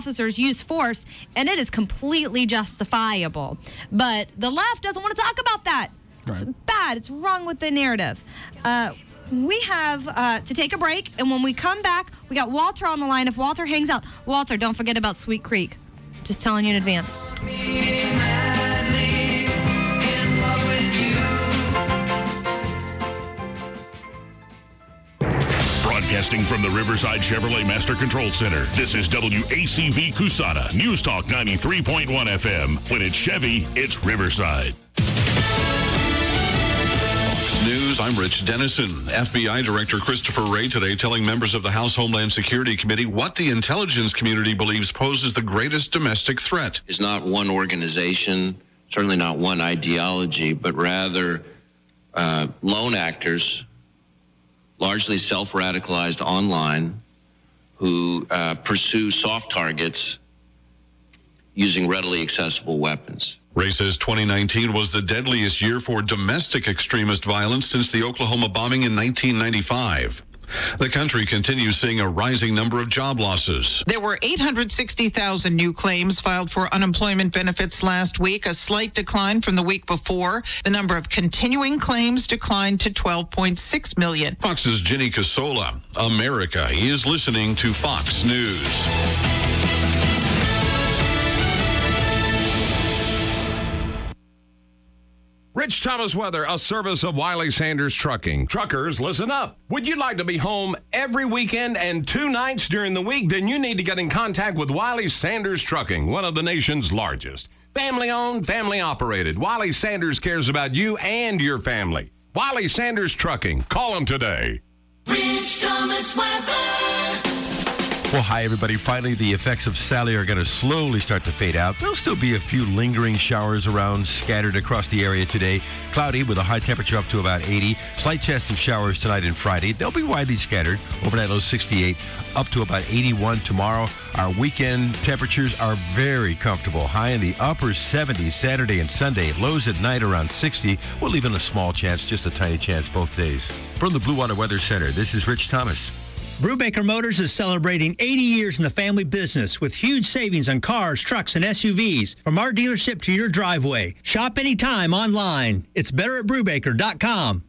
officers use force, and it is completely justifiable. But the left doesn't want to talk about that. Right. It's bad. It's wrong with the narrative. We have to take a break, and when we come back, we got Walter on the line. If Walter hangs out, Walter, don't forget about Sweet Creek. Just telling you in advance. Broadcasting from the Riverside Chevrolet Master Control Center, this is WACV Cusana, News Talk 93.1 FM. When it's Chevy, it's Riverside. News, I'm Rich Dennison. FBI Director Christopher Wray today telling members of the House Homeland Security Committee what the intelligence community believes poses the greatest domestic threat. It's not one organization, certainly not one ideology, but rather lone actors, largely self-radicalized online, who pursue soft targets using readily accessible weapons. Wray says 2019 was the deadliest year for domestic extremist violence since the Oklahoma bombing in 1995. The country continues seeing a rising number of job losses. There were 860,000 new claims filed for unemployment benefits last week, a slight decline from the week before. The number of continuing claims declined to 12.6 million. Fox's Jenny Casola. America is listening to Fox News. Rich Thomas weather, a service of Wiley Sanders Trucking. Truckers, listen up. Would you like to be home every weekend and 2 nights during the week? Then you need to get in contact with Wiley Sanders Trucking, one of the nation's largest. Family-owned, family-operated. Wiley Sanders cares about you and your family. Wiley Sanders Trucking. Call them today. Rich Thomas weather. Well, hi, everybody. Finally, the effects of Sally are going to slowly start to fade out. There'll still be a few lingering showers around scattered across the area today. Cloudy with a high temperature up to about 80. Slight chance of showers tonight and Friday. They'll be widely scattered. Overnight low 68, up to about 81 tomorrow. Our weekend temperatures are very comfortable. High in the upper 70s Saturday and Sunday. Lows at night around 60. We'll leave in a small chance, just a tiny chance both days. From the Blue Water Weather Center, this is Rich Thomas. Brubaker Motors is celebrating 80 years in the family business with huge savings on cars, trucks, and SUVs from our dealership to your driveway. Shop anytime online. It's better at Brubaker.com.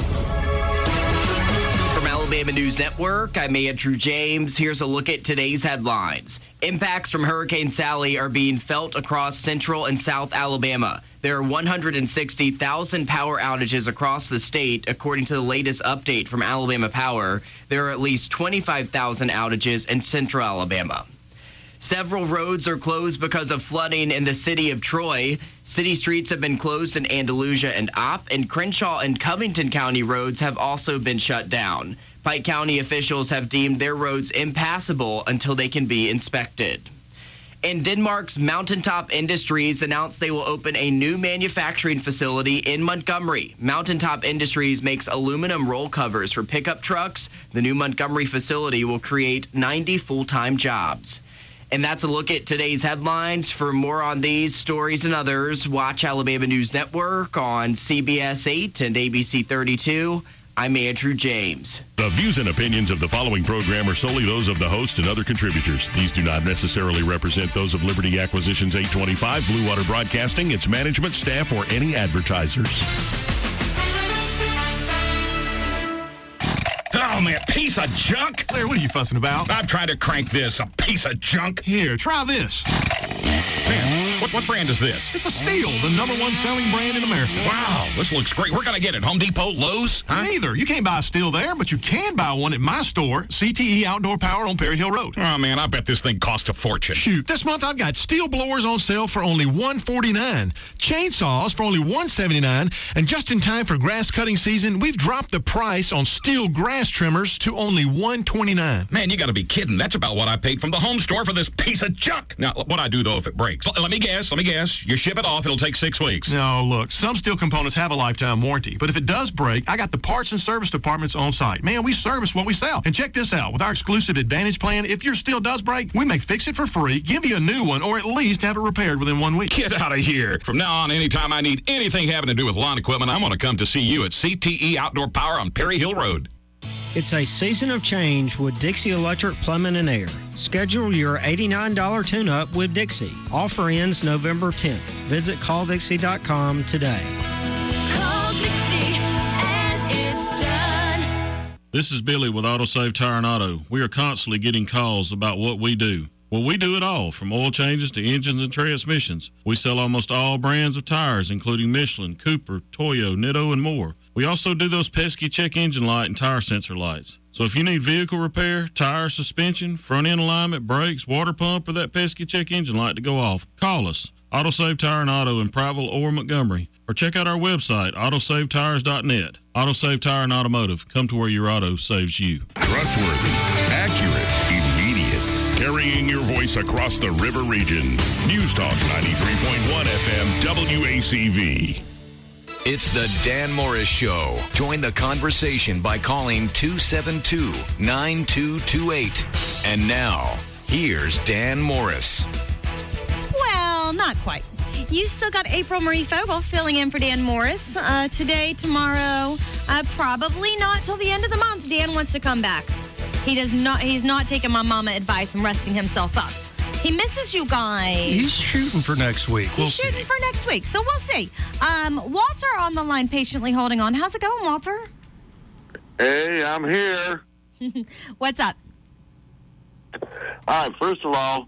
From Alabama News Network, I'm Andrew James. Here's a look at today's headlines. Impacts from Hurricane Sally are being felt across central and south Alabama. There are 160,000 power outages across the state, according to the latest update from Alabama Power. There are at least 25,000 outages in central Alabama. Several roads are closed because of flooding in the city of Troy. City streets have been closed in Andalusia and Opp, and Crenshaw and Covington County roads have also been shut down. Pike County officials have deemed their roads impassable until they can be inspected. And Denmark's Mountaintop Industries announced they will open a new manufacturing facility in Montgomery. Mountaintop Industries makes aluminum roll covers for pickup trucks. The new Montgomery facility will create 90 full-time jobs. And that's a look at today's headlines. For more on these stories and others, watch Alabama News Network on CBS 8 and ABC 32. I'm Andrew James. The views and opinions of the following program are solely those of the host and other contributors. These do not necessarily represent those of Liberty Acquisitions 825, Blue Water Broadcasting, its management, staff, or any advertisers. Oh, man, piece of junk? Claire, what are you fussing about? I'm trying to crank this, a piece of junk. Here, try this. Man, what brand is this? It's a Steel, the #1 selling brand in America. Wow, this looks great. We're going to get it. Home Depot, Lowe's? Huh? Neither. You can't buy a Steel there, but you can buy one at my store, CTE Outdoor Power on Perry Hill Road. Oh, man, I bet this thing costs a fortune. Shoot, this month I've got Steel blowers on sale for only $149, chainsaws for only $179, and just in time for grass cutting season, we've dropped the price on Steel grass trimmers to only $129. Man, you got to be kidding. That's about what I paid from the home store for this piece of junk. Now, what I do, though, if it breaks? Let me guess. You ship it off, it'll take 6 weeks. No, look, some Steel components have a lifetime warranty, but if it does break, I got the parts and service departments on site. Man, we service what we sell. And check this out. With our exclusive Advantage plan, if your Steel does break, we may fix it for free, give you a new one, or at least have it repaired within 1 week. Get out of here. From now on, anytime I need anything having to do with lawn equipment, I'm going to come to see you at CTE Outdoor Power on Perry Hill Road. It's a season of change with Dixie Electric Plumbing and Air. Schedule your $89 tune-up with Dixie. Offer ends November 10th. Visit calldixie.com today. Call Dixie and it's done. This is Billy with AutoSave Tire and Auto. We are constantly getting calls about what we do. Well, we do it all, from oil changes to engines and transmissions. We sell almost all brands of tires, including Michelin, Cooper, Toyo, Nitto, and more. We also do those pesky check engine light and tire sensor lights. So if you need vehicle repair, tire, suspension, front end alignment, brakes, water pump, or that pesky check engine light to go off, call us. AutoSave Tire and Auto in Prattville or Montgomery. Or check out our website, autosavetires.net. AutoSave Tire and Automotive. Come to where your auto saves you. Trustworthy, accurate, immediate. Carrying your voice across the river region. News Talk 93.1 FM WACV. It's the Dan Morris Show. Join the conversation by calling 272-9228. And now, here's Dan Morris. Well, not quite. You still got April Marie Fogel filling in for Dan Morris today, tomorrow, probably not till the end of the month. Dan wants to come back. He's not taking my mama advice and resting himself up. He misses you guys. He's shooting for next week. He's shooting for next week, so we'll see. Walter on the line, patiently holding on. How's it going, Walter? Hey, I'm here. What's up? All right, first of all,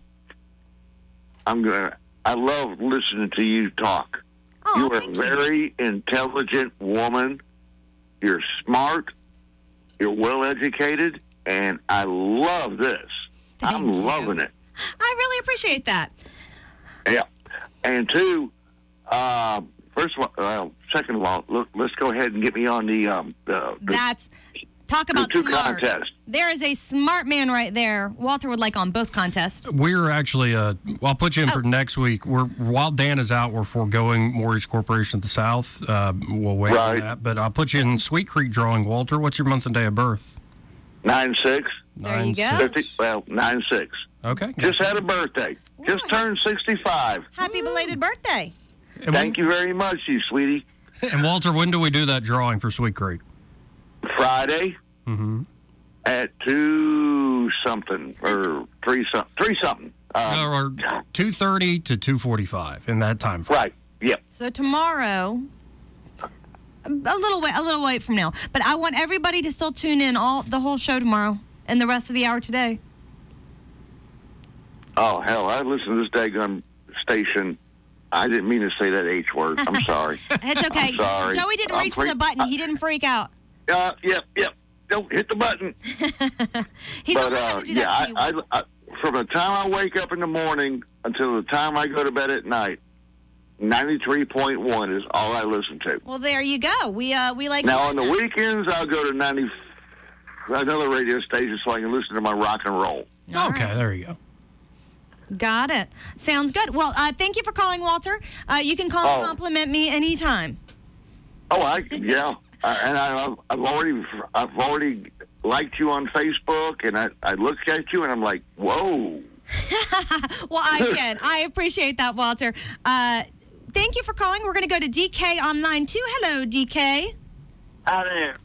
I love listening to you talk. Oh, you are a very intelligent woman. You're smart. You're well-educated, and I love this. I'm loving it. I really appreciate that. Yeah. And two, second of all, look, let's go ahead and get me on the talk about two smart. contest. There is a smart man right there. Walter would like on both contests. We're actually, I'll put you in for next week. While Dan is out, we're foregoing Mortgage Corporation of the South. We'll wait on that. But I'll put you in Sweet Creek drawing, Walter. What's your month and day of birth? 9/6. There you go. 9/6. Okay. Just had a birthday. Just turned 65. Happy belated birthday. Thank you very much, you sweetie. And Walter, when do we do that drawing for Sweet Creek? Friday at 2-something or 3-something. Or 2:30 to 2:45 in that time frame. Right. Yep. So tomorrow, a little wait from now, but I want everybody to still tune in the whole show tomorrow and the rest of the hour today. Oh, hell, I listened to this daggone station. I didn't mean to say that H word. I'm sorry. It's okay. I'm sorry. Joey didn't reach for the button. He didn't freak out. Yep. Don't hit the button. He's only had to do that to you. From the time I wake up in the morning until the time I go to bed at night, 93.1 is all I listen to. Well, there you go. We like. Now, on the weekends, I'll go to another radio station so I can listen to my rock and roll. Okay, there you go. Got it. Sounds good. Well, thank you for calling, Walter. You can call and compliment me anytime. Oh, yeah. And I've already liked you on Facebook, and I look at you, and I'm like, whoa. Well, I appreciate that, Walter. Thank you for calling. We're going to go to DK on line 2. Hello, DK. Hi there.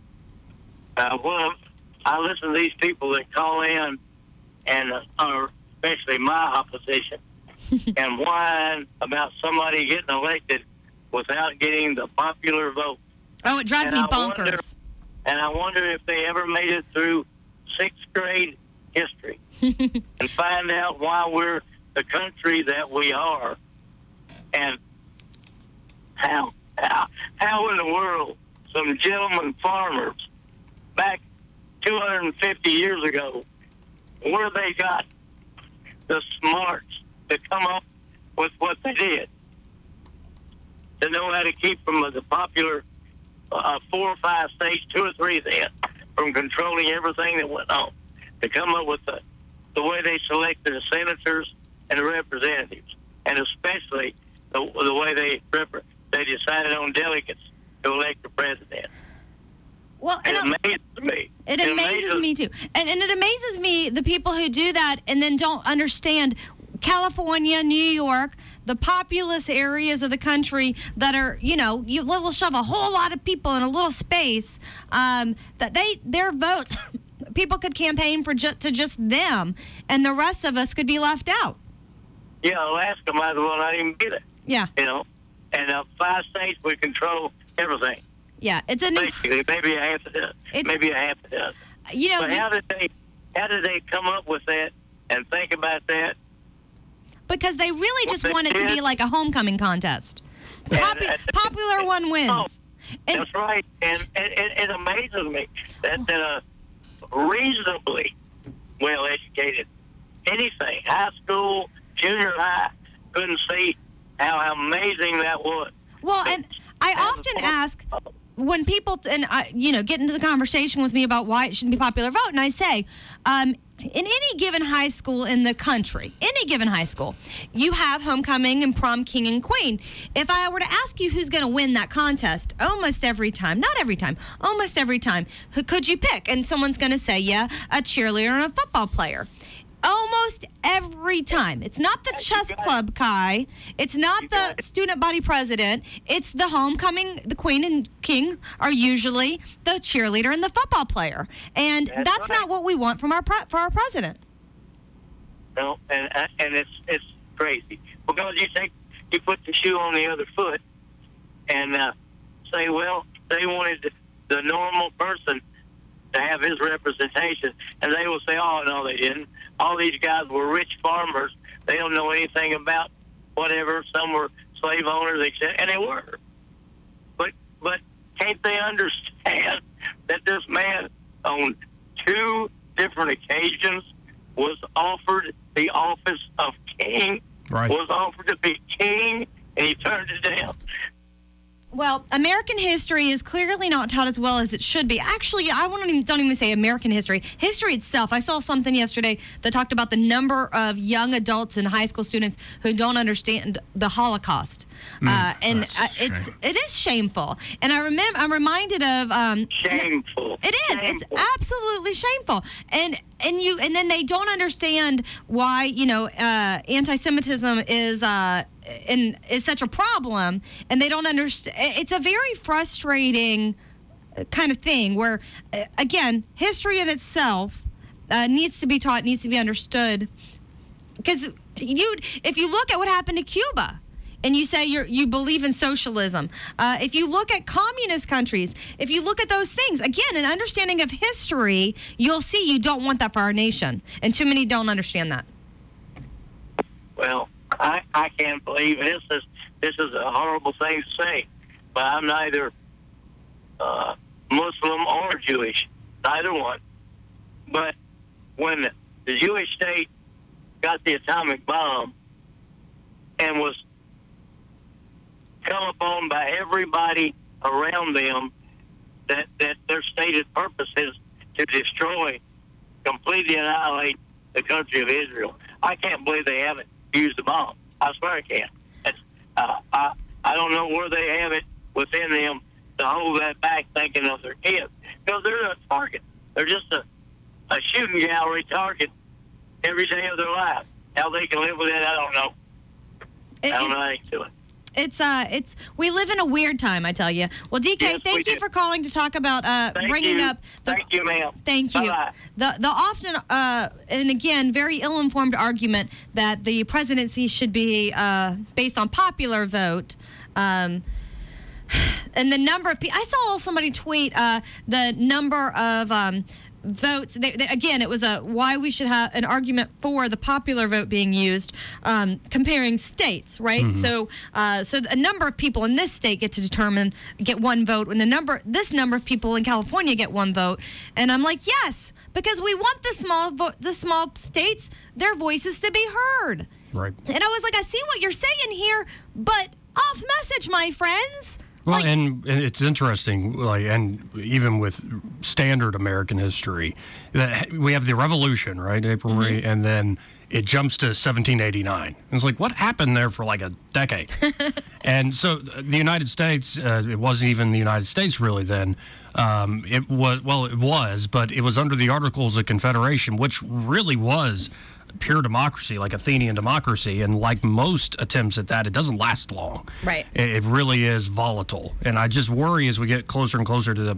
I listen to these people that call in and are especially my opposition and whine about somebody getting elected without getting the popular vote. Oh, it drives me bonkers. I wonder if they ever made it through 6th grade history and find out why we're the country that we are and how in the world some gentlemen farmers back 250 years ago, where they got the smarts to come up with what they did, to know how to keep from the popular 4 or 5 states, 2 or 3 then, from controlling everything that went on, to come up with the way they selected the senators and the representatives, and especially the way they decided on delegates to elect the president. Well, it amazes me. It amazes me too. And it amazes me, the people who do that and then don't understand California, New York, the populous areas of the country that are, you will shove a whole lot of people in a little space, that their votes people could campaign for to just them, and the rest of us could be left out. Yeah, Alaska might as well not even get it. Yeah. You know, and 5 states would control everything. Yeah, it's basically maybe a half a dozen. You know, but how did they come up with that and think about that? Because they really just want it to be like a homecoming contest. Popular one wins. Oh, that's right, and it amazes me that a reasonably well-educated, anything, high school, junior high, couldn't see how amazing that was. Well, and I often ask when people get into the conversation with me about why it shouldn't be popular vote, and I say, in any given high school in the country, you have homecoming and prom king and queen. If I were to ask you who's going to win that contest, almost every time, not every time, almost every time, who could you pick? And someone's going to say, yeah, a cheerleader and a football player. Almost every time. It's not the chess club, Kai. It's not the student body president. It's the homecoming, the queen and king are usually the cheerleader and the football player. And that's not what we want from for our president. No, and it's crazy. Because you put the shoe on the other foot and say, well, they wanted the normal person to have his representation. And they will say, oh, no, they didn't. All these guys were rich farmers. They don't know anything about whatever. Some were slave owners, etc. And they were. But can't they understand that this man on 2 different occasions was offered the office of king, was offered to be king, and he turned it down? Well, American history is clearly not taught as well as it should be. Actually, I don't even say American history. History itself. I saw something yesterday that talked about the number of young adults and high school students who don't understand the Holocaust, it is shameful. And I'm reminded of shameful. It is. Shameful. It's absolutely shameful. And then they don't understand why anti-Semitism is such a problem, and they don't understand. It's a very frustrating kind of thing where, again, history in itself needs to be taught, needs to be understood. Because if you look at what happened to Cuba, and you say you believe in socialism, if you look at communist countries, if you look at those things, again, an understanding of history, you'll see you don't want that for our nation, and too many don't understand that. Well, I can't believe this is a horrible thing to say, but I'm neither Muslim or Jewish, neither one. But when the Jewish state got the atomic bomb and was come upon by everybody around them, that their stated purpose is to destroy, completely annihilate the country of Israel. I can't believe they haven't used the bomb. I swear I can't. I don't know where they have it within them to hold that back thinking of their kids. Because they're a target. They're just a shooting gallery target every day of their life. How they can live with it, I don't know. I don't know anything to it. We live in a weird time, I tell you. Well, DK, thank you for calling to talk about bringing up. Thank you, ma'am. Thank you. Bye-bye. The often and again very ill-informed argument that the presidency should be based on popular vote. And the number of people, I saw somebody tweet the number of votes. Again, it was why we should have an argument for the popular vote being used, comparing states, right? Mm-hmm. So a number of people in this state get one vote, and this number of people in California get one vote. And I'm like, yes, because we want the small states, their voices to be heard. Right. And I was like, I see what you're saying here, but off message, my friends. Well, and it's interesting, and even with standard American history, that we have the Revolution, right, April Marie, and then it jumps to 1789. It's like, what happened there for like a decade? And so the United States, it wasn't even the United States really then. It was, but it was under the Articles of Confederation, which really was pure democracy, like Athenian democracy, and like most attempts at that, it doesn't last long. Right. It really is volatile, and I just worry as we get closer and closer to the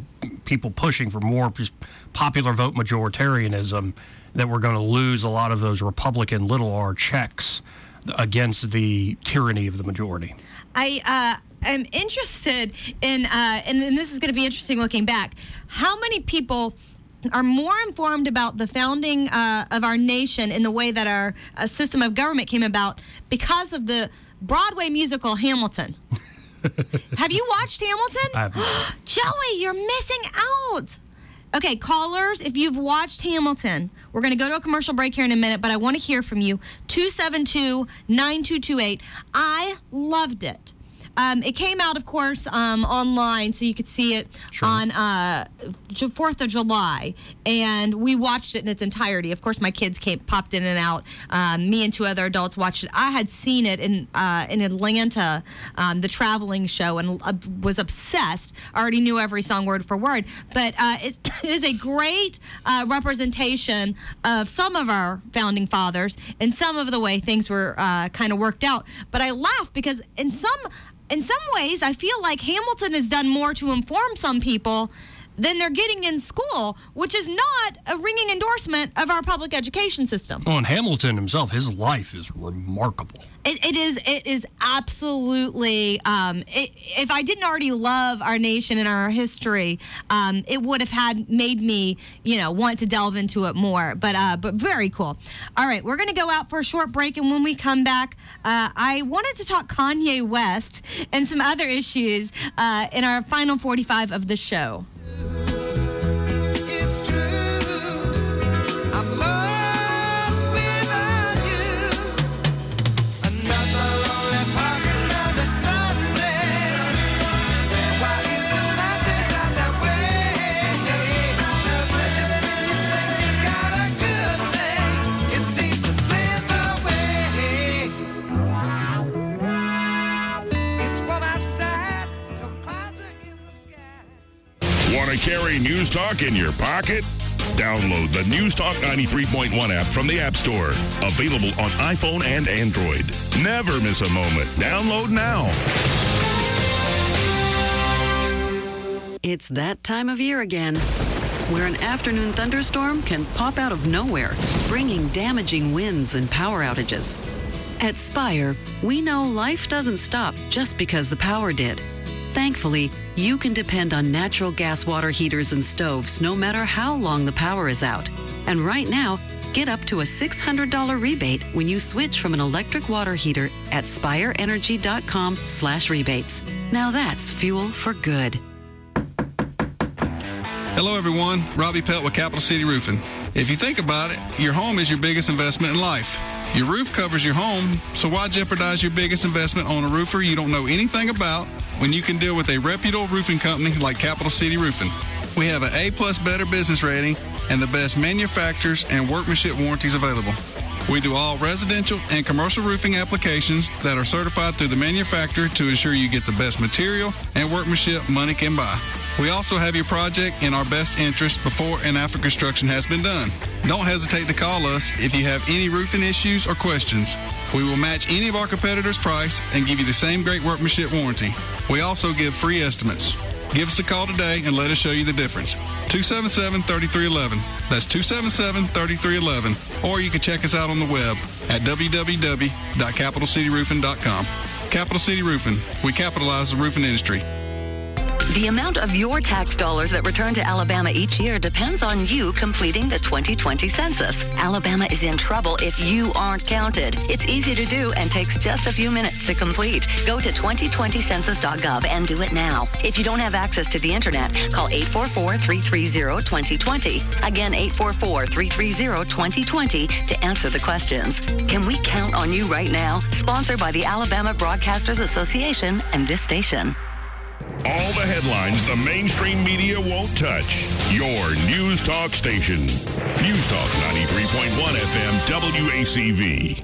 people pushing for more just popular vote majoritarianism, that we're going to lose a lot of those Republican little r checks against the tyranny of the majority. I'm interested in, and this is going to be interesting looking back, how many people are more informed about the founding of our nation in the way that our system of government came about because of the Broadway musical Hamilton. Have you watched Hamilton? I have not. Joey, you're missing out. Okay, callers, if you've watched Hamilton, we're going to go to a commercial break here in a minute, but I want to hear from you. 272-9228. I loved it. It came out, of course, online, so you could see it on 4th of July, and we watched it in its entirety. Of course, my kids popped in and out. Me and 2 other adults watched it. I had seen it in Atlanta, the traveling show, and was obsessed. I already knew every song word for word, but it is a great representation of some of our founding fathers and some of the way things were kind of worked out. But I laugh because in some ways, I feel like Hamilton has done more to inform some people than they're getting in school, which is not a ringing endorsement of our public education system. Well, and Hamilton himself, his life is remarkable. It is absolutely, if I didn't already love our nation and our history, it would have made me, want to delve into it more. But very cool. All right, we're going to go out for a short break, and when we come back, I wanted to talk Kanye West and some other issues in our final 45 of the show. It's true. I'm lost without you. Another lonely park, another Sunday. While you left it out that way, just when you think you got a good thing, it seems to slip away. It's warm outside, no clouds are in the sky. Want to carry News Talk in your pocket? Download the News Talk 93.1 app from the App Store. Available on iPhone and Android. Never miss a moment. Download now. It's that time of year again, where an afternoon thunderstorm can pop out of nowhere, bringing damaging winds and power outages. At Spire, we know life doesn't stop just because the power did. Thankfully, you can depend on natural gas water heaters and stoves no matter how long the power is out. And right now, get up to a $600 rebate when you switch from an electric water heater at spireenergy.com/rebates. Now that's fuel for good. Hello, everyone. Robbie Pelt with Capital City Roofing. If you think about it, your home is your biggest investment in life. Your roof covers your home, so why jeopardize your biggest investment on a roofer you don't know anything about when you can deal with a reputable roofing company like Capital City Roofing? We have an A+ Better business rating and the best manufacturers and workmanship warranties available. We do all residential and commercial roofing applications that are certified through the manufacturer to ensure you get the best material and workmanship money can buy. We also have your project in our best interest before and after construction has been done. Don't hesitate to call us if you have any roofing issues or questions. We will match any of our competitors' price and give you the same great workmanship warranty. We also give free estimates. Give us a call today and let us show you the difference. 277-3311. That's 277-3311. Or you can check us out on the web at www.capitalcityroofing.com. Capital City Roofing. We capitalize the roofing industry. The amount of your tax dollars that return to Alabama each year depends on you completing the 2020 census. Alabama is in trouble if you aren't counted. It's easy to do and takes just a few minutes to complete. Go to 2020census.gov and do it now. If you don't have access to the internet, call 844-330-2020. Again, 844-330-2020 to answer the questions. Can we count on you right now? Sponsored by the Alabama Broadcasters Association and this station. All the headlines the mainstream media won't touch. Your News Talk station. News Talk 93.1 FM WACV.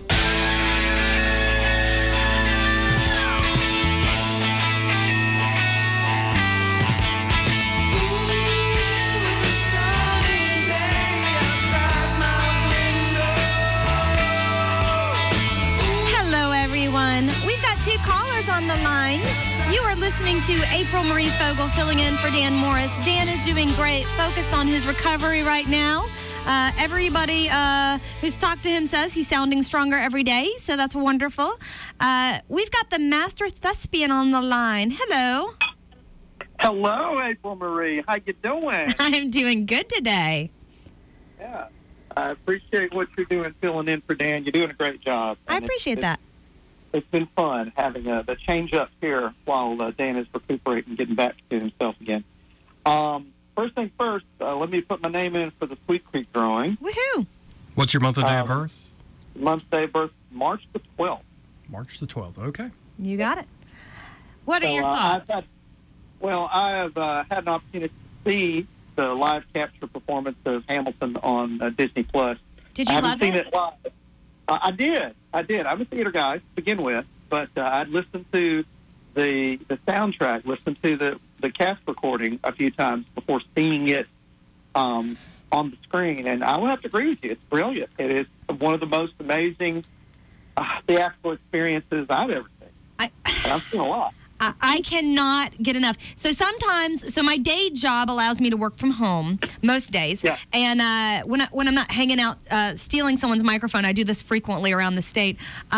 everyone. We've got 2 callers on the line. You are listening to April Marie Fogel filling in for Dan Morris. Dan is doing great, focused on his recovery right now. Everybody who's talked to him says he's sounding stronger every day, so that's wonderful. We've got the master thespian on the line. Hello. Hello, April Marie. How you doing? I'm doing good today. Yeah. I appreciate what you're doing filling in for Dan. You're doing a great job. I appreciate that. It's been fun having the change up here while Dan is recuperating and getting back to himself again. First thing first, let me put my name in for the Sweet Creek drawing. Woohoo! What's your month and day of birth? Month, day of birth, March the 12th. March the 12th. Okay. You got it. What are your thoughts? I have had an opportunity to see the live capture performance of Hamilton on Disney Plus. Did you I love haven't seen it? it live. I did. I'm a theater guy to begin with, but I'd listened to the soundtrack, listened to the cast recording a few times before seeing it on the screen, and I will have to agree with you. It's brilliant. It is one of the most amazing theatrical experiences I've ever seen. And I've seen a lot. I cannot get enough. So sometimes, my day job allows me to work from home most days. Yeah. And when I'm not hanging out stealing someone's microphone, I do this frequently around the state.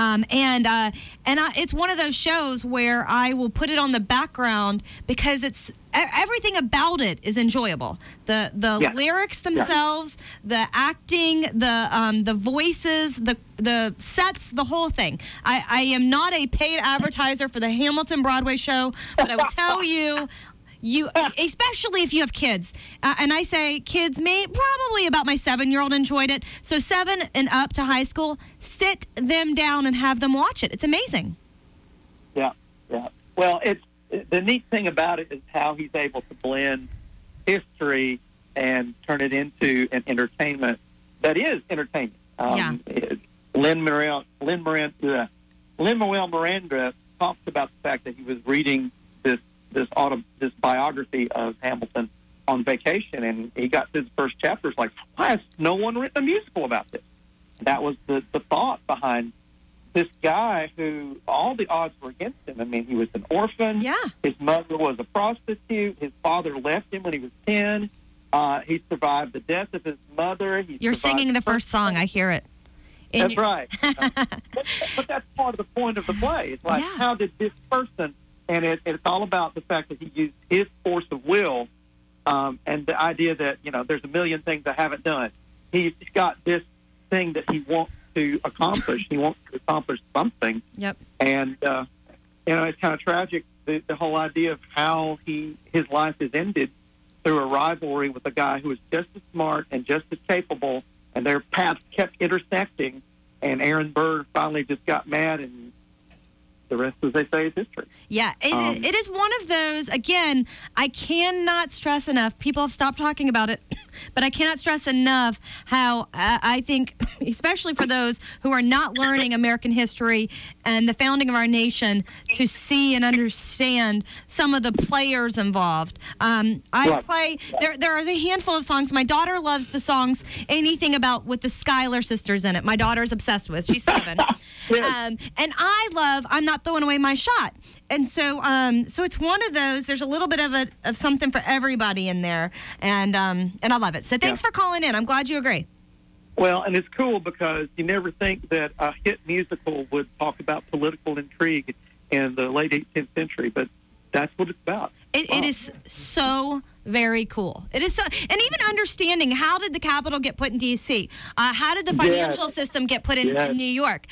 It's one of those shows where I will put it on the background because everything about it is enjoyable. The lyrics themselves, the acting, the voices, the sets, the whole thing. I am not a paid advertiser for the Hamilton Broadway show, but I will tell you, especially if you have kids, and I say kids, probably about my 7-year-old enjoyed it. So 7 and up to high school, sit them down and have them watch it. It's amazing. Yeah. Well, the neat thing about it is how he's able to blend history and turn it into an entertainment that is entertainment. Lin-Manuel Miranda talks about the fact that he was reading this biography of Hamilton on vacation, and he got to his first chapter. It's like, why has no one written a musical about this? That was the thought behind this guy who all the odds were against him. I mean, he was an orphan. Yeah. His mother was a prostitute. His father left him when he was 10. He survived the death of his mother. You're singing the first song. I hear it. That's right. But that's part of the point of the play. It's like, how did this person, and it's all about the fact that he used his force of will and the idea that, there's a million things I haven't done. He's got this thing that he wants to accomplish. He wants to accomplish something. Yep. And, it's kind of tragic, the whole idea of how his life is ended through a rivalry with a guy who was just as smart and just as capable, and their paths kept intersecting, and Aaron Burr finally just got mad, and the rest, as they say, is history. Yeah, it is one of those, again, I cannot stress enough, people have stopped talking about it, but I cannot stress enough how I think, especially for those who are not learning American history and the founding of our nation, to see and understand some of the players involved. There is a handful of songs. My daughter loves the songs, anything about with the Schuyler sisters in it. My daughter's obsessed with. She's 7. And I love I'm Not Throwing Away My Shot. And so it's one of those, there's a little bit of something for everybody in there. And I love it. So thanks for calling in. I'm glad you agree. Well, and it's cool because you never think that a hit musical would talk about political intrigue in the late 18th century, but that's what it's about. It is so very cool. It is so, and even understanding how did the Capitol get put in D.C., how did the financial system get put in New York?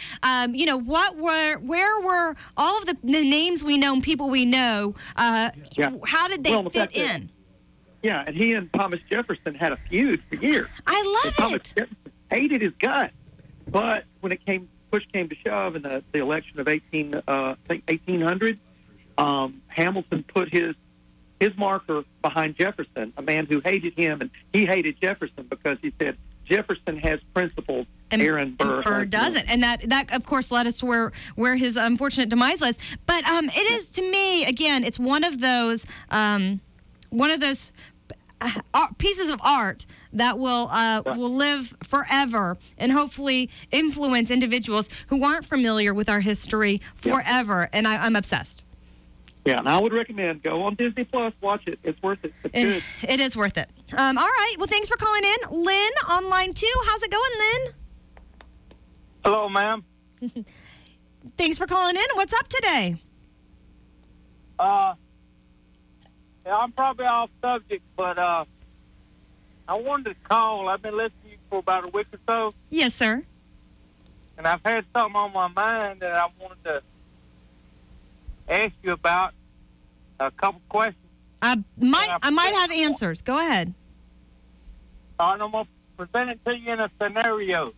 Where were all of the names we know and people we know? How did they fit in? Yeah, and he and Thomas Jefferson had a feud for years. I love Thomas Jefferson hated his guts, but when push came to shove in the election of 1800, Hamilton put his marker behind Jefferson, a man who hated him, and he hated Jefferson because he said Jefferson has principles. And Aaron Burr doesn't, and that of course led us to where his unfortunate demise was. But it is, to me, again, it's one of those pieces of art that will live forever and hopefully influence individuals who aren't familiar with our history forever. And I'm obsessed. Yeah, and I would recommend go on Disney Plus, watch it. It's worth it. It's good. It is worth it. All right. Well, thanks for calling in, Lynn on line 2. How's it going, Lynn? Hello, ma'am. Thanks for calling in. What's up today? Yeah, I'm probably off subject, but I wanted to call. I've been listening to you for about a week or so, Yes, sir. and I've had something on my mind that I wanted to ask you about. A couple questions. I might have answers. Go ahead. And I'm going to present it to you in a scenario.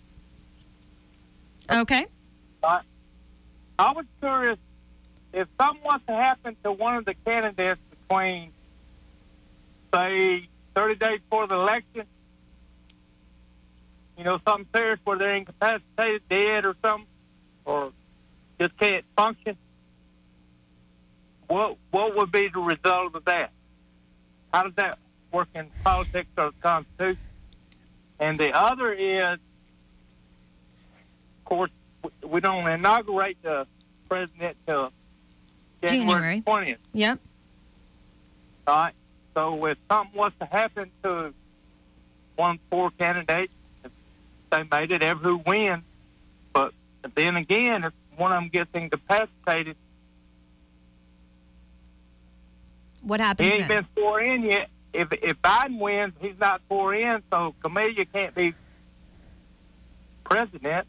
Okay. I was curious if something was to happen to one of the candidates between, say, 30 days before the election, something serious where they're incapacitated, dead or something, or just can't function, what would be the result of that? How does that work in politics or the Constitution? And the other is, of course, we don't inaugurate the president till January 20th. Yep. All right. So if something was to happen to one of the 4 candidates, if they made it, ever who wins, but then again, if one of them gets incapacitated, what happens he ain't been sworn in yet. If Biden wins, he's not sworn in, so Camellia can't be president.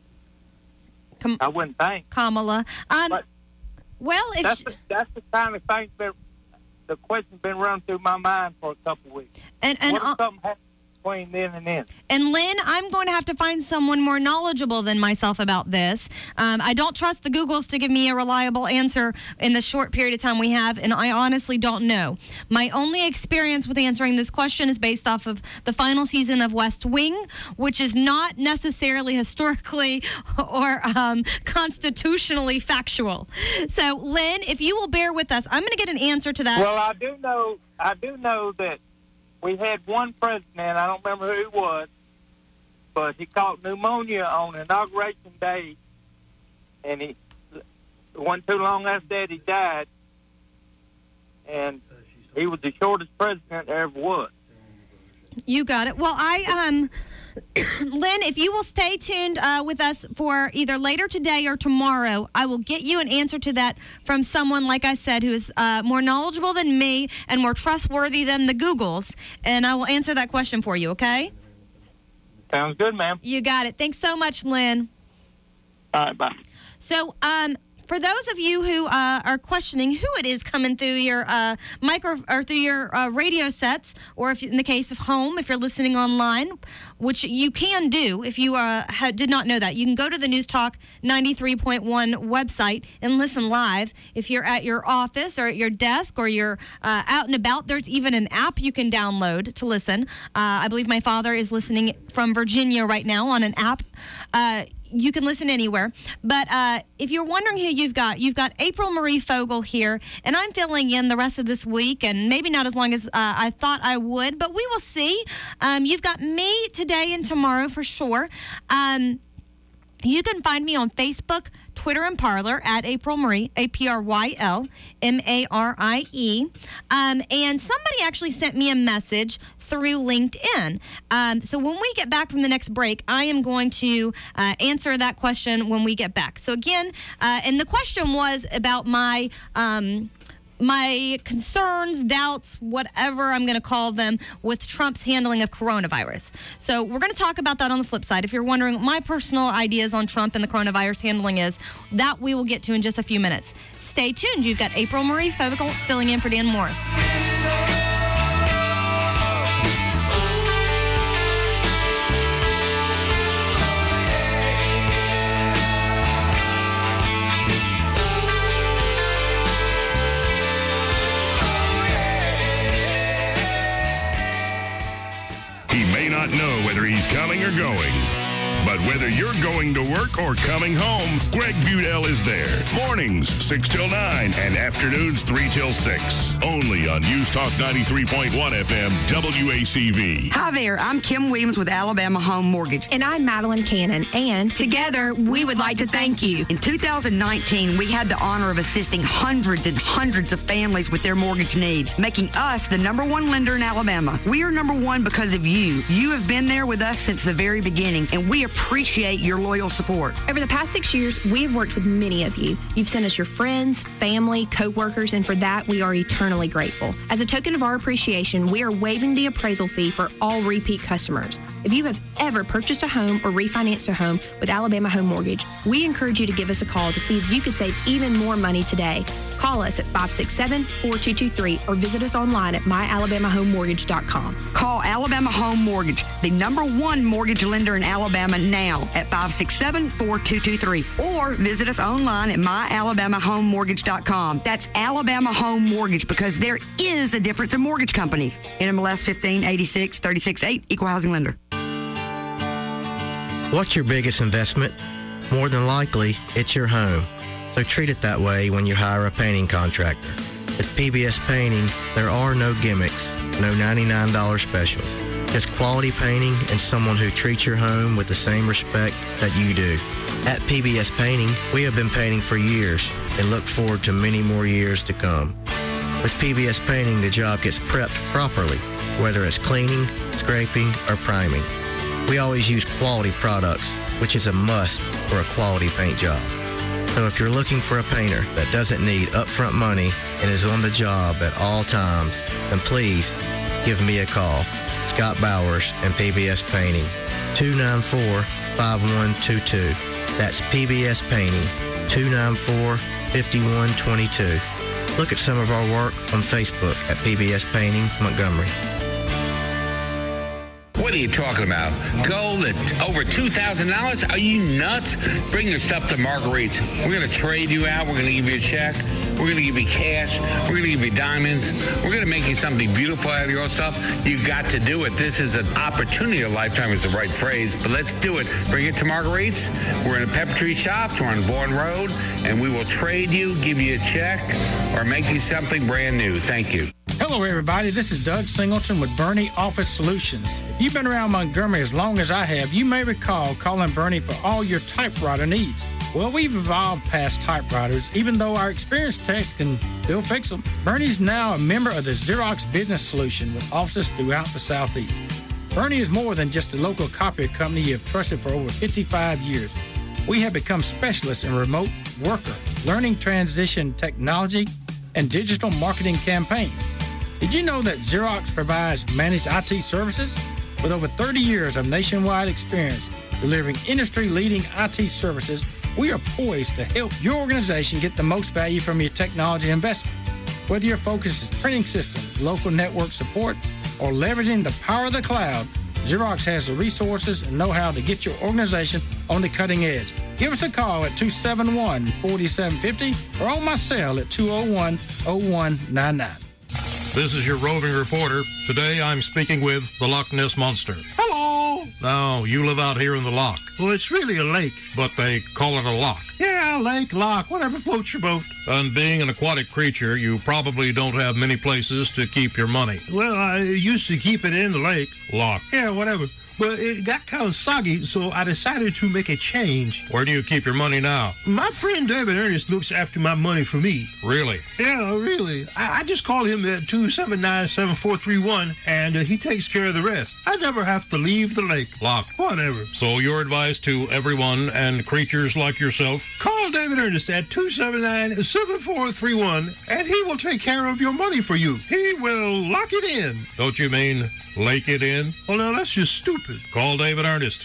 I wouldn't think. Kamala. Well, if that's the kind of thing the question's been running through my mind for a couple of weeks. And what if something happens between then and then? And Lynn, I'm going to have to find someone more knowledgeable than myself about this. I don't trust the Googles to give me a reliable answer in the short period of time we have, and I honestly don't know. My only experience with answering this question is based off of the final season of West Wing, which is not necessarily historically or constitutionally factual. So, Lynn, if you will bear with us, I'm going to get an answer to that. Well, I do know that we had one president, I don't remember who he was, but he caught pneumonia on Inauguration Day, and it wasn't too long after that he died, and he was the shortest president there ever was. You got it. Well, Lynn, if you will stay tuned with us for either later today or tomorrow, I will get you an answer to that from someone, like I said, who is more knowledgeable than me and more trustworthy than the Googles, and I will answer that question for you, okay? Sounds good, ma'am. You got it. Thanks so much, Lynn. All right, bye. So, for those of you who are questioning who it is coming through your through your radio sets, or if in the case of home, if you're listening online, which you can do if you did not know that, you can go to the News Talk 93.1 website and listen live. If you're at your office or at your desk or you're out and about, there's even an app you can download to listen. I believe my father is listening from Virginia right now on an app. You can listen anywhere. But if you're wondering who you've got April Marie Fogel here, and I'm filling in the rest of this week, and maybe not as long as I thought I would, but we will see. You've got me today and tomorrow for sure. You can find me on Facebook, Twitter, and Parler at April Marie, APRYLMARIE. And somebody actually sent me a message through LinkedIn. So when we get back from the next break, I am going to answer that question when we get back. So again, and the question was about my concerns, doubts, whatever I'm going to call them, with Trump's handling of coronavirus. So we're going to talk about that on the flip side. If you're wondering what my personal ideas on Trump and the coronavirus handling is, that we will get to in just a few minutes. Stay tuned. You've got April Marie Fogel filling in for Dan Morris. He may not know whether he's coming or going, But whether you're going to work or coming home, Greg Budell is there. Mornings, 6 till 9, and afternoons, 3 till 6. Only on News Talk 93.1 FM, WACV. Hi there, I'm Kim Williams with Alabama Home Mortgage. And I'm Madeline Cannon. And together, we would like to thank you. In 2019, we had the honor of assisting hundreds and hundreds of families with their mortgage needs, making us the #1 lender in Alabama. We are #1 because of you. You have been there with us since the very beginning, and we appreciate your loyal support. Over the past 6 years, we have worked with many of you. You've sent us your friends, family, co-workers, and for that, we are eternally grateful. As a token of our appreciation, we are waiving the appraisal fee for all repeat customers. If you have ever purchased a home or refinanced a home with Alabama Home Mortgage, we encourage you to give us a call to see if you could save even more money today. Call us at 567-4223 or visit us online at myalabamahomemortgage.com. Call Alabama Home Mortgage, the #1 mortgage lender in Alabama now at 567-4223 or visit us online at myalabamahomemortgage.com. That's Alabama Home Mortgage because there is a difference in mortgage companies. NMLS 1586 368, Equal Housing Lender. What's your biggest investment? More than likely, it's your home. So treat it that way when you hire a painting contractor. At PBS Painting, there are no gimmicks, no $99 specials. Just quality painting and someone who treats your home with the same respect that you do. At PBS Painting, we have been painting for years and look forward to many more years to come. With PBS Painting, the job gets prepped properly, whether it's cleaning, scraping, or priming. We always use quality products, which is a must for a quality paint job. So if you're looking for a painter that doesn't need upfront money and is on the job at all times, then please give me a call. Scott Bowers and PBS Painting, 294-5122. That's PBS Painting, 294-5122. Look at some of our work on Facebook at PBS Painting Montgomery. What are you talking about? Gold at over $2,000? Are you nuts? Bring your stuff to Marguerite's. We're going to trade you out. We're going to give you a check. We're going to give you cash. We're going to give you diamonds. We're going to make you something beautiful out of your stuff. You got to do it. This is an opportunity. A lifetime is the right phrase, but let's do it. Bring it to Marguerite's. We're in a Pepper Tree Shops. We're on Vaughan Road, and we will trade you, give you a check, or make you something brand new. Thank you. Hello, everybody. This is Doug Singleton with Bernie Office Solutions. If you've been around Montgomery as long as I have, you may recall calling Bernie for all your typewriter needs. Well, we've evolved past typewriters, even though our experienced techs can still fix them. Bernie's now a member of the Xerox Business Solution with offices throughout the Southeast. Bernie is more than just a local copier company you have trusted for over 55 years. We have become specialists in remote worker, learning transition technology, and digital marketing campaigns. Did you know that Xerox provides managed IT services? With over 30 years of nationwide experience delivering industry-leading IT services, we are poised to help your organization get the most value from your technology investments. Whether your focus is printing systems, local network support, or leveraging the power of the cloud, Xerox has the resources and know-how to get your organization on the cutting edge. Give us a call at 271-4750 or on my cell at 201-0199. This is your roving reporter. Today I'm speaking with the Loch Ness Monster. Hello. Now, you live out here in the loch, Well, it's really a lake. but they call it a loch. Yeah, lake, lock, whatever floats your boat. And being an aquatic creature, you probably don't have many places to keep your money. Well, I used to keep it in the lake. Loch. Yeah, whatever. But it got kind of soggy, so I decided to make a change. Where do you keep your money now? My friend David Ernest looks after my money for me. Really? Yeah, really. I just call him at 279-7431, and he takes care of the rest. I never have to leave the lake. Loch. Whatever. So your advice to everyone and creatures like yourself? Call David Ernest at 279-7431, and he will take care of your money for you. He will lock it in. Don't you mean lake it in? Well, now, that's just stupid. Call David Ernest,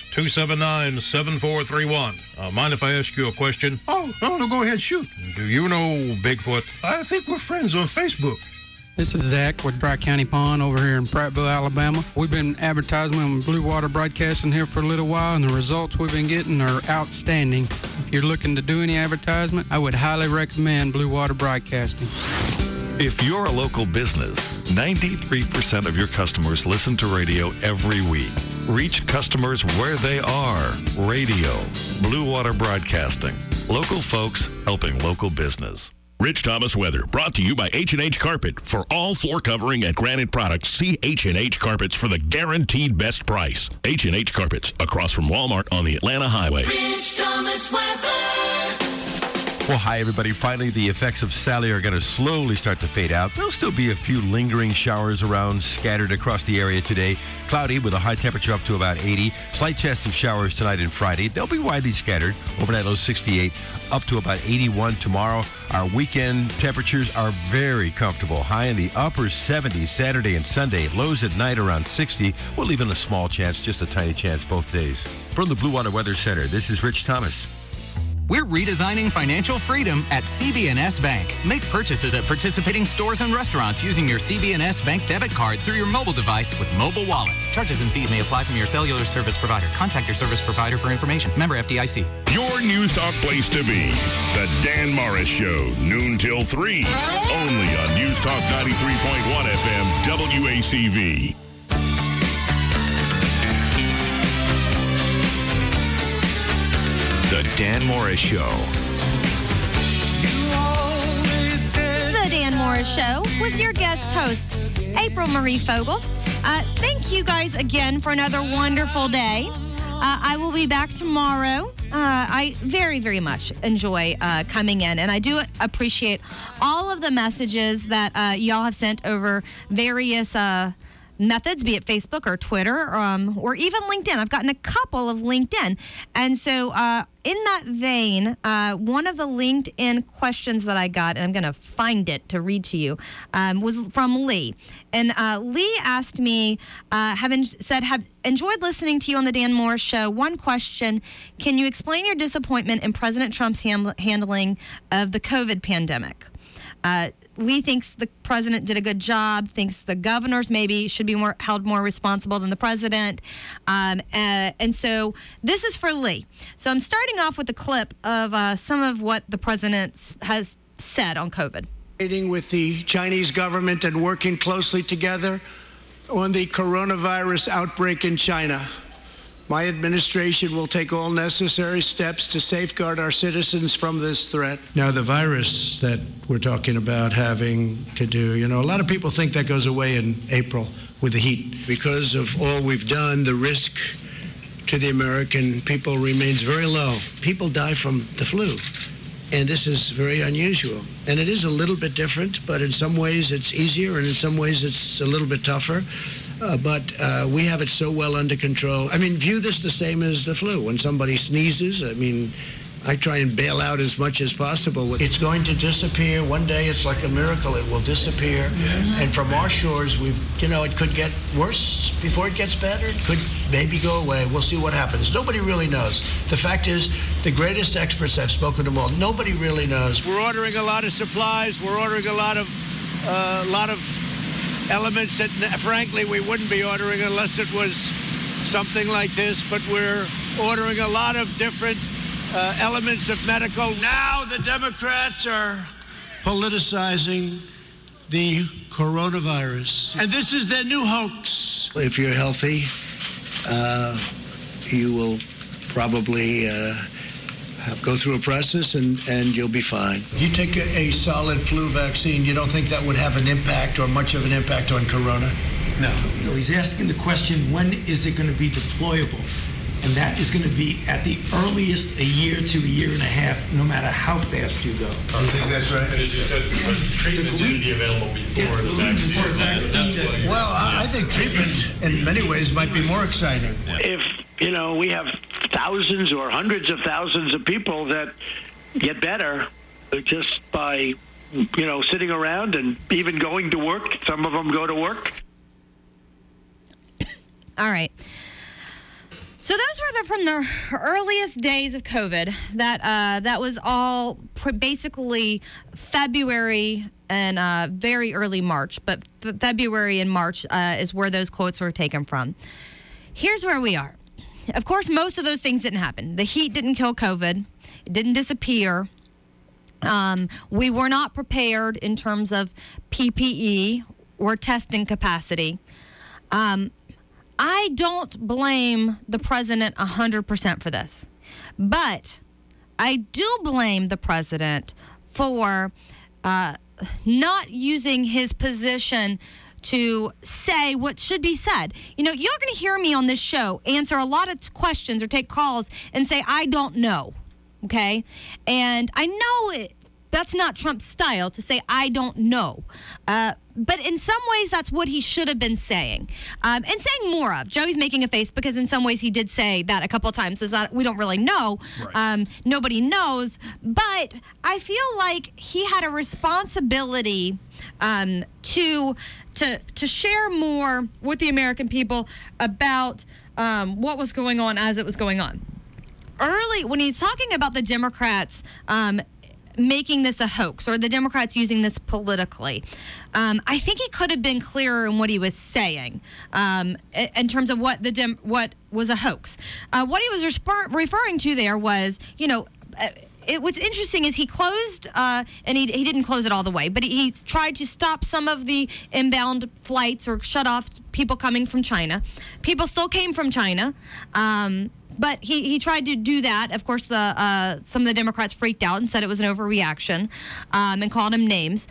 279-7431. Mind if I ask you a question? Oh, no, go ahead, shoot. Do you know Bigfoot? I think we're friends on Facebook. This is Zach with Dry County Pond over here in Prattville, Alabama. We've been advertising on Blue Water Broadcasting here for a little while, and the results we've been getting are outstanding. If you're looking to do any advertisement, I would highly recommend Blue Water Broadcasting. If you're a local business, 93% of your customers listen to radio every week. Reach customers where they are. Radio. Blue Water Broadcasting. Local folks helping local business. Rich Thomas weather brought to you by H&H Carpet. For all floor covering and granite products, see H&H Carpets for the guaranteed best price. H&H Carpets, across from Walmart on the Atlanta Highway. Rich Thomas weather. Well, hi, everybody. Finally, the effects of Sally are going to slowly start to fade out. There'll still be a few lingering showers around scattered across the area today. Cloudy with a high temperature up to about 80. Slight chance of showers tonight and Friday. They'll be widely scattered. Overnight low 68 up to about 81 tomorrow. Our weekend temperatures are very comfortable. High in the upper 70s Saturday and Sunday. Lows at night around 60. We'll leave in a small chance, just a tiny chance both days. From the Blue Water Weather Center, this is Rich Thomas. We're redesigning financial freedom at CB&S Bank. Make purchases at participating stores and restaurants using your CB&S Bank debit card through your mobile device with Mobile Wallet. Charges and fees may apply from your cellular service provider. Contact your service provider for information. Member FDIC. Your News Talk place to be. The Dan Morris Show, noon till 3. Only on News Talk 93.1 FM, WACV. The Dan Morris Show. The Dan Morris Show with your guest host, April Marie Fogel. Thank you guys again for another wonderful day. I will be back tomorrow. I very, very much enjoy coming in, and I do appreciate all of the messages that y'all have sent over various methods, be it Facebook or Twitter, or even LinkedIn. I've gotten a couple of LinkedIn. And so in that vein, one of the LinkedIn questions that I got, and I'm going to find it to read to you, was from Lee. And Lee asked me, have enjoyed listening to you on the Dan Morris Show. One question, can you explain your disappointment in President Trump's handling of the COVID pandemic? Lee thinks the president did a good job, thinks the governors maybe should be held more responsible than the president. And so this is for Lee. So I'm starting off with a clip of some of what the president has said on COVID. Meeting with the Chinese government and working closely together on the coronavirus outbreak in China. My administration will take all necessary steps to safeguard our citizens from this threat. Now, the virus that we're talking about having to do, a lot of people think that goes away in April with the heat. Because of all we've done, the risk to the American people remains very low. People die from the flu, and this is very unusual. And it is a little bit different, but in some ways it's easier, and in some ways it's a little bit tougher. But we have it so well under control. View this the same as the flu. When somebody sneezes, I try and bail out as much as possible. It's going to disappear. One day it's like a miracle. It will disappear. Yes. And from our shores, it could get worse before it gets better. It could maybe go away. We'll see what happens. Nobody really knows. The fact is, the greatest experts, I've spoken to them all, nobody really knows. We're ordering a lot of supplies. We're ordering a lot of elements that, frankly, we wouldn't be ordering unless it was something like this. But we're ordering a lot of different elements of medical. Now the Democrats are politicizing the coronavirus. And this is their new hoax. If you're healthy, you will probably go through a process and you'll be fine. You take a solid flu vaccine, you don't think that would have an impact or much of an impact on corona? No. He's asking the question, when is it going to be deployable? And that is going to be at the earliest a year to a year and a half, no matter how fast you go. I think that's right. And as you said, because treatment should be available before the vaccine. Well, I think treatment in many ways might be more exciting. If, we have thousands or hundreds of thousands of people that get better just by, sitting around and even going to work, some of them go to work. All right. So those were from the earliest days of COVID. That was all basically February and very early March. But February and March is where those quotes were taken from. Here's where we are. Of course, most of those things didn't happen. The heat didn't kill COVID. It didn't disappear. We were not prepared in terms of PPE or testing capacity. I don't blame the president 100% for this, but I do blame the president for not using his position to say what should be said. You know, you're going to hear me on this show answer a lot of questions or take calls and say, I don't know, okay? And I know that's not Trump's style to say, I don't know. But in some ways, that's what he should have been saying. And saying more of. Joey's making a face because in some ways he did say that a couple of times. Is that we don't really know. Right. Nobody knows. But I feel like he had a responsibility to share more with the American people about what was going on as it was going on. Early, when he's talking about the Democrats making this a hoax or the Democrats using this politically, I think he could have been clearer in what he was saying in terms of what what was a hoax. What he was referring to there was, what's interesting is he closed, and he didn't close it all the way, but he tried to stop some of the inbound flights or shut off people coming from China. People still came from China. But he tried to do that. Of course, some of the Democrats freaked out and said it was an overreaction and called him names.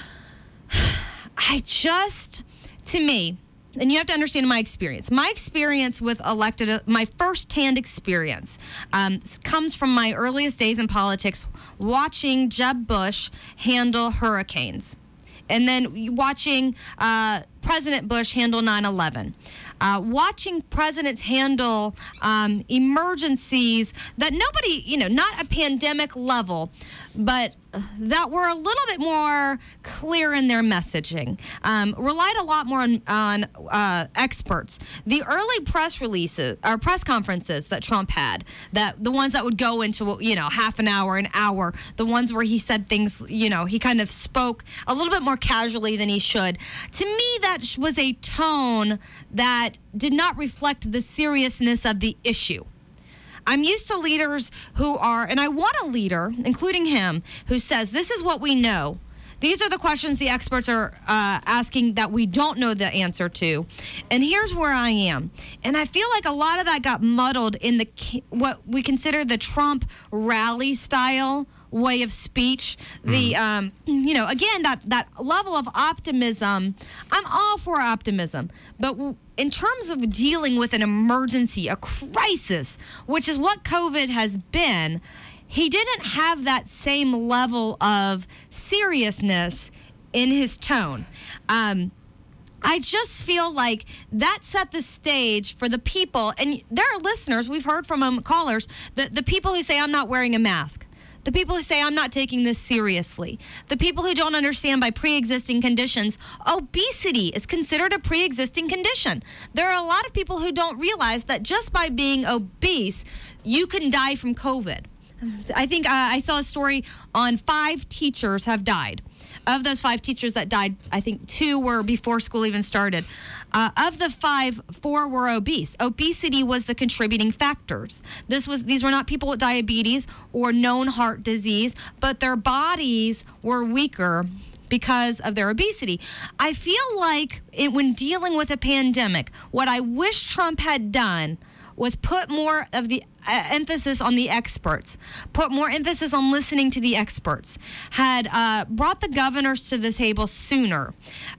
To me, and you have to understand my experience. My experience with my firsthand experience comes from my earliest days in politics, watching Jeb Bush handle hurricanes. And then watching President Bush handle 9/11. Watching presidents handle emergencies that nobody, not a pandemic level, but that were a little bit more clear in their messaging. Relied a lot more on experts. The early press releases or press conferences that Trump had, that the ones that would go into, half an hour, the ones where he said things, he kind of spoke a little bit more casually than he should. To me, that was a tone that did not reflect the seriousness of the issue. I'm used to leaders who are, and I want a leader, including him, who says, this is what we know. These are the questions the experts are asking that we don't know the answer to. And here's where I am. And I feel like a lot of that got muddled in what we consider the Trump rally style way of speech. The, again, that level of optimism, I'm all for optimism. But in terms of dealing with an emergency, a crisis, which is what COVID has been, he didn't have that same level of seriousness in his tone. I just feel like that set the stage for the people, and there are listeners, we've heard from callers, the people who say, I'm not wearing a mask. The people who say, I'm not taking this seriously. The people who don't understand by pre-existing conditions, obesity is considered a pre-existing condition. There are a lot of people who don't realize that just by being obese, you can die from COVID. I think I saw a story on 5 teachers have died. Of those 5 teachers that died, I think 2 were before school even started. Of the 5, 4 were obese. Obesity was the contributing factors. These were not people with diabetes or known heart disease, but their bodies were weaker because of their obesity. I feel like when dealing with a pandemic, what I wish Trump had done was put more of the emphasis on the experts, put more emphasis on listening to the experts, had brought the governors to the table sooner,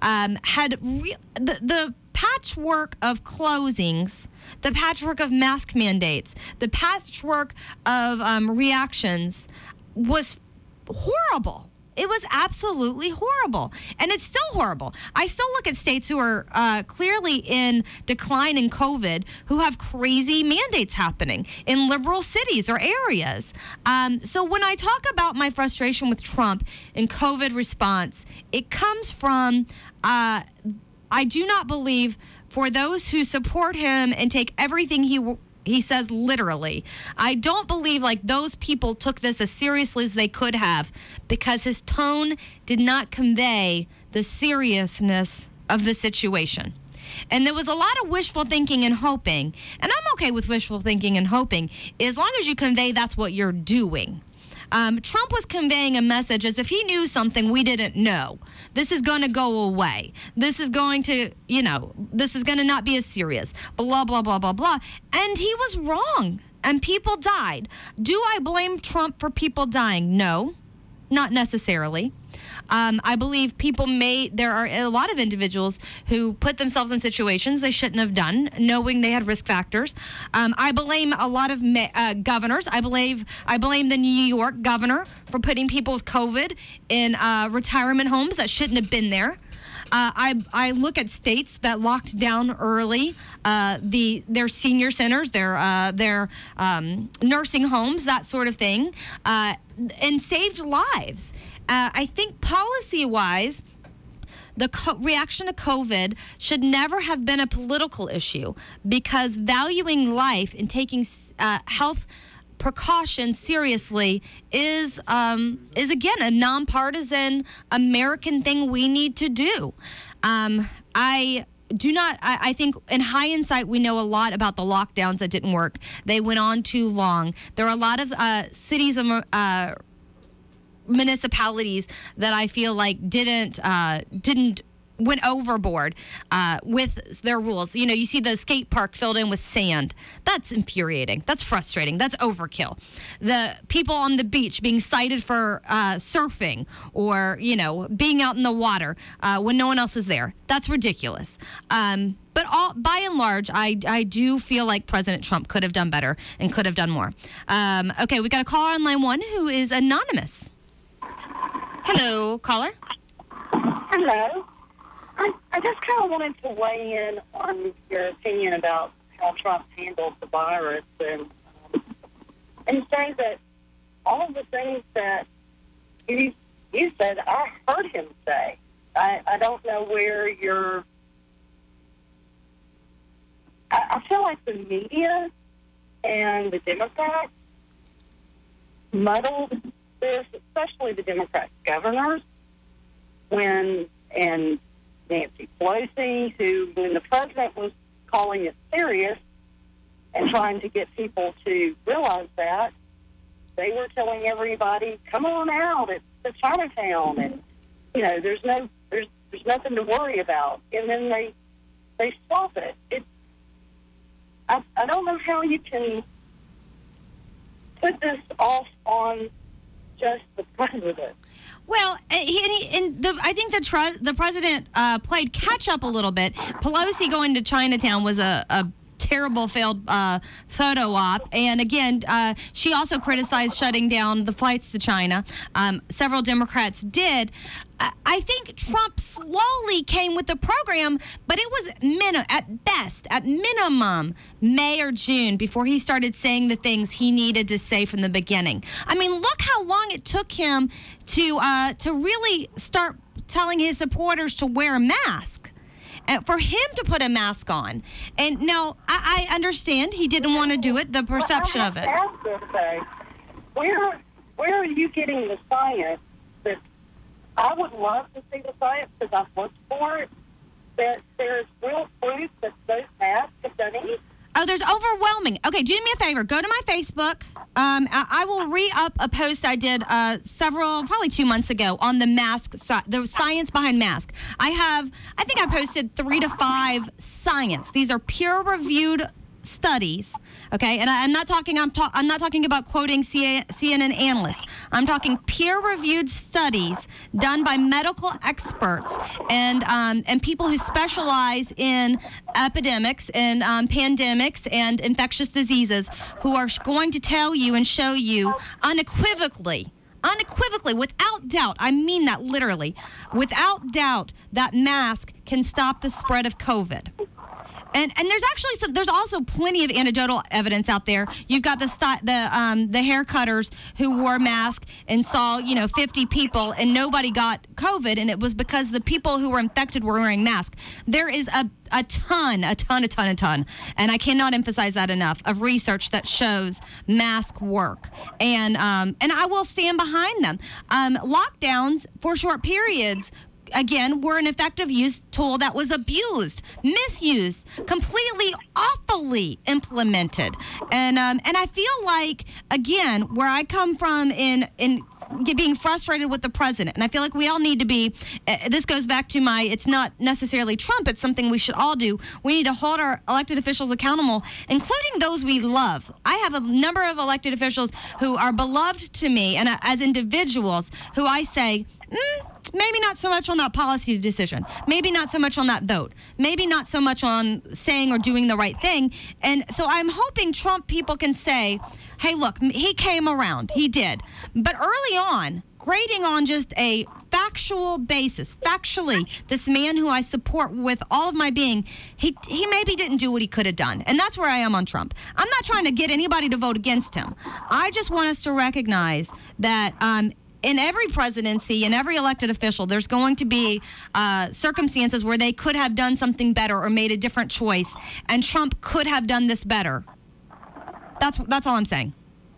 the patchwork of closings, the patchwork of mask mandates, the patchwork of reactions was horrible. It was absolutely horrible. And it's still horrible. I still look at states who are clearly in decline in COVID, who have crazy mandates happening in liberal cities or areas. So when I talk about my frustration with Trump in COVID response, it comes from, I do not believe for those who support him and take everything he says literally. I don't believe like those people took this as seriously as they could have, because his tone did not convey the seriousness of the situation. And there was a lot of wishful thinking and hoping. And I'm okay with wishful thinking and hoping as long as you convey that's what you're doing. Trump was conveying a message as if he knew something we didn't know. This is going to go away. This is going to, this is going to not be as serious. Blah, blah, blah, blah, blah. And he was wrong. And people died. Do I blame Trump for people dying? No, not necessarily. I believe there are a lot of individuals who put themselves in situations they shouldn't have done, knowing they had risk factors. I blame a lot of governors. I blame the New York governor for putting people with COVID in retirement homes that shouldn't have been there. I look at states that locked down early, their senior centers, their nursing homes, that sort of thing, and saved lives. I think policy-wise, the reaction to COVID should never have been a political issue, because valuing life and taking health precautions seriously is again a nonpartisan American thing we need to do. I think in hindsight, we know a lot about the lockdowns that didn't work. They went on too long. There are a lot of cities and municipalities that I feel like didn't went overboard with their rules. You see the skate park filled in with sand. That's infuriating. That's frustrating. That's overkill. The people on the beach being cited for surfing or, being out in the water when no one else was there. That's ridiculous. But by and large, I do feel like President Trump could have done better and could have done more. Okay, we got a caller on line 1 who is anonymous. Hello, caller. Hello. I just kind of wanted to weigh in on your opinion about how Trump handled the virus and say that all of the things that you said, I heard him say. I don't know where you're... I feel like the media and the Democrats muddled this, especially the Democrat governors, and Nancy Pelosi, who, when the president was calling it serious and trying to get people to realize that, they were telling everybody, "Come on out, it's the Chinatown, and there's nothing to worry about." And then they stop it. I don't know how you can put this off on just the president. Well, I think the president played catch up a little bit. Pelosi going to Chinatown was a terrible failed photo op. And again, she also criticized shutting down the flights to China. Several Democrats did. I think Trump slowly came with the program, but it was at minimum, May or June before he started saying the things he needed to say from the beginning. I mean, look how long it took him to really start telling his supporters to wear a mask. For him to put a mask on. And now, I understand he didn't want to do it, the perception of it. I have to say, where are you getting the science that I would love to see the science because I've looked for it, that there's real proof that those masks have done anything? Oh, there's overwhelming. Okay, do me a favor. Go to my Facebook. I will re-up a post I did probably 2 months ago on the mask, the science behind mask. I think I posted 3 to 5 science. These are peer-reviewed studies. Okay, and I'm not talking about quoting CNN analysts. I'm talking peer-reviewed studies done by medical experts and people who specialize in epidemics and pandemics and infectious diseases, who are going to tell you and show you unequivocally, without doubt, I mean that literally, without doubt, that mask can stop the spread of COVID. And there's also plenty of anecdotal evidence out there. You've got the hair cutters who wore masks and saw 50 people and nobody got COVID, and it was because the people who were infected were wearing masks. There is a ton, and I cannot emphasize that enough, of research that shows masks work, and I will stand behind them. Lockdowns for short periods again, were an effective use tool that was abused, misused, completely awfully implemented. And I feel like, again, where I come from in being frustrated with the president, and I feel like we all need to be, this goes back to it's not necessarily Trump, it's something we should all do. We need to hold our elected officials accountable, including those we love. I have a number of elected officials who are beloved to me, and as individuals who I say, maybe not so much on that policy decision, maybe not so much on that vote, maybe not so much on saying or doing the right thing. And so I'm hoping Trump people can say, hey, look, he came around. He did. But early on, grading on just a factual basis, factually, this man who I support with all of my being, he maybe didn't do what he could have done. And that's where I am on Trump. I'm not trying to get anybody to vote against him. I just want us to recognize that in every presidency and every elected official, there's going to be circumstances where they could have done something better or made a different choice, and Trump could have done this better. That's all I'm saying.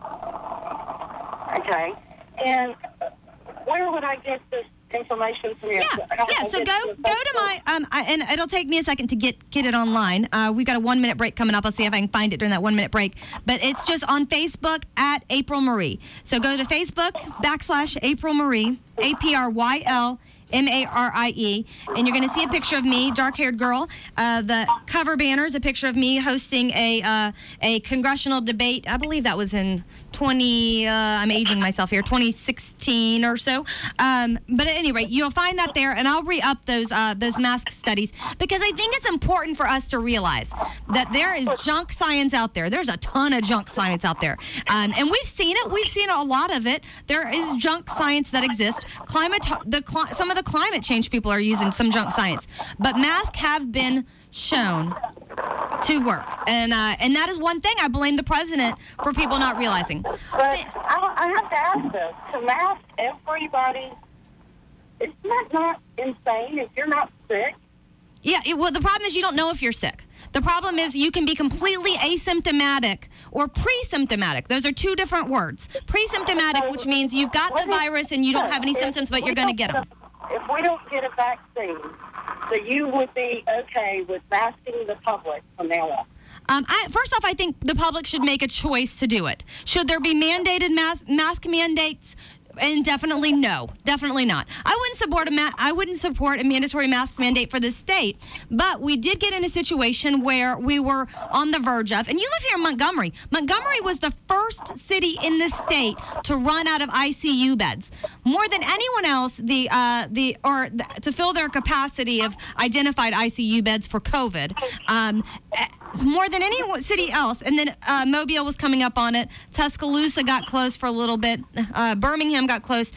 Okay. And where would I get this information from you? Yeah. So go to my and it'll take me a second to get it online. We've got a 1 minute break coming up. I'll see if I can find it during that 1 minute break. But it's just on Facebook at April Marie. So go to Facebook /April Marie, APRYL. Marie, and you're going to see a picture of me, dark-haired girl. The cover banner is a picture of me hosting a congressional debate. I believe that was in I'm aging myself here, 2016 or so. But at any rate, you'll find that there, and I'll re-up those mask studies, because I think it's important for us to realize that there is junk science out there. There's a ton of junk science out there. And we've seen it. We've seen a lot of it. There is junk science that exists. Some of the climate change people are using some junk science. But masks have been shown to work. And that is one thing I blame the president for people not realizing. But I have to ask this. To mask everybody, isn't that not insane if you're not sick? Yeah, well, the problem is you don't know if you're sick. The problem is you can be completely asymptomatic or pre-symptomatic. Those are two different words. Pre-symptomatic, which means you've got the virus and you don't have any symptoms, but you're going to get them. If we don't get a vaccine, so you would be okay with masking the public from now on? First off, I think the public should make a choice to do it. Should there be mandated mask mandates? And definitely no, definitely not. I wouldn't support a mandatory mask mandate for the state, but we did get in a situation where we were on the verge of, and you live here in Montgomery. Montgomery was the first city in the state to run out of ICU beds. More than anyone else, to fill their capacity of identified ICU beds for COVID, more than any city else. And then Mobile was coming up on it. Tuscaloosa got close for a little bit. Birmingham got close.